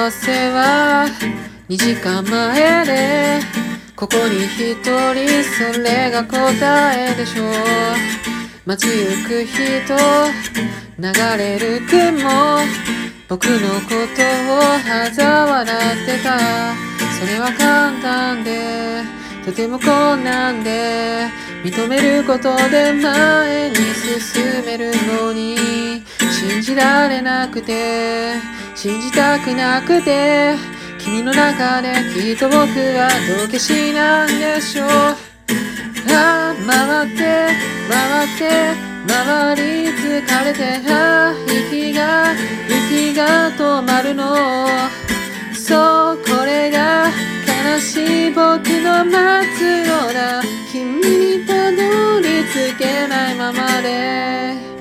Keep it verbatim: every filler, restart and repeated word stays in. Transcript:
幸せはにじかんまえでここに一人それが答えでしょう。街行く人流れる雲僕のことを嘲笑ってた。それは簡単でとても困難で認めることで前に進めるのに信じられなくて信じたくなくて君の中できっと僕は道化師なんでしょう。ああ回って回って回り疲れてああ息が息が止まるの。そうこれが悲しい僕の末路だ。君にたどり着けないままで